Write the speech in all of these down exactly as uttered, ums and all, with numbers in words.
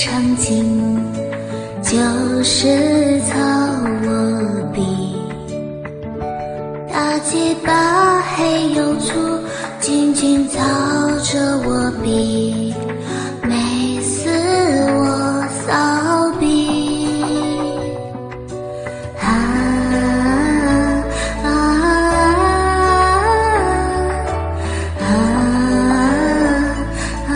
场景，就是操我笔，大鸡巴黑又粗，紧紧操着我笔，美死我骚逼。啊啊啊啊！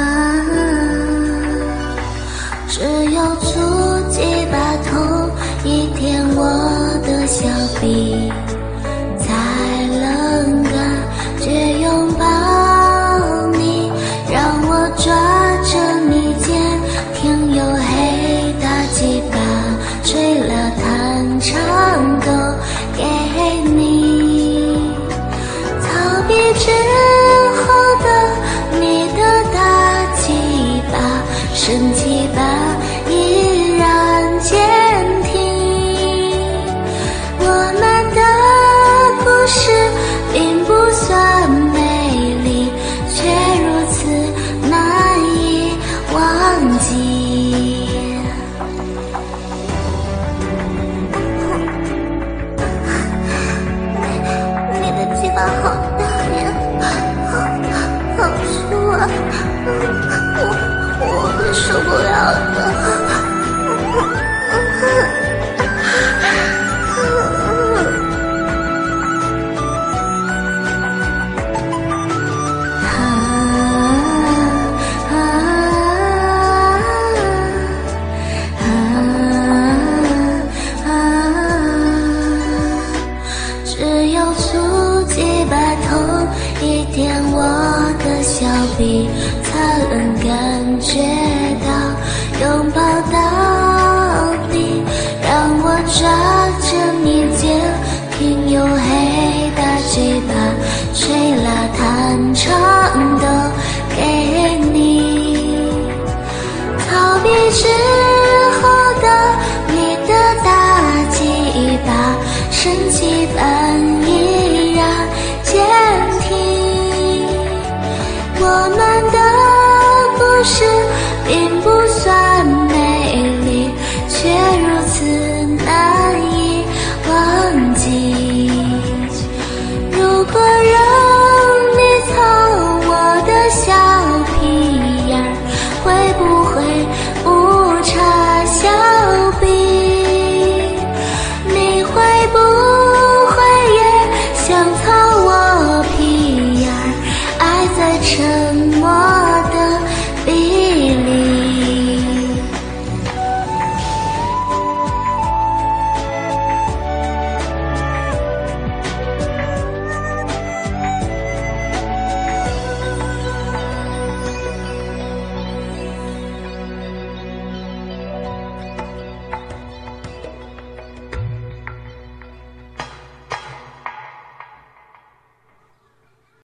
只有触几把头，一舔我的小臂，才能感觉拥抱你，让我抓着你肩，挺有黑大鸡巴，吹了弹唱都给你。逃避之后的你的大鸡巴，生气吧依然坚挺。我们的故事并不算美丽，却如此难以忘记。你的鸡巴好大呀，好好粗啊，我我会受不了的。只有触几把头，一舔我的小臂，才能感觉到拥抱到底，让我抓着你肩，挺有黑大鸡巴，吹啦弹唱都给你。逃避之后的你的大鸡巴，生气吧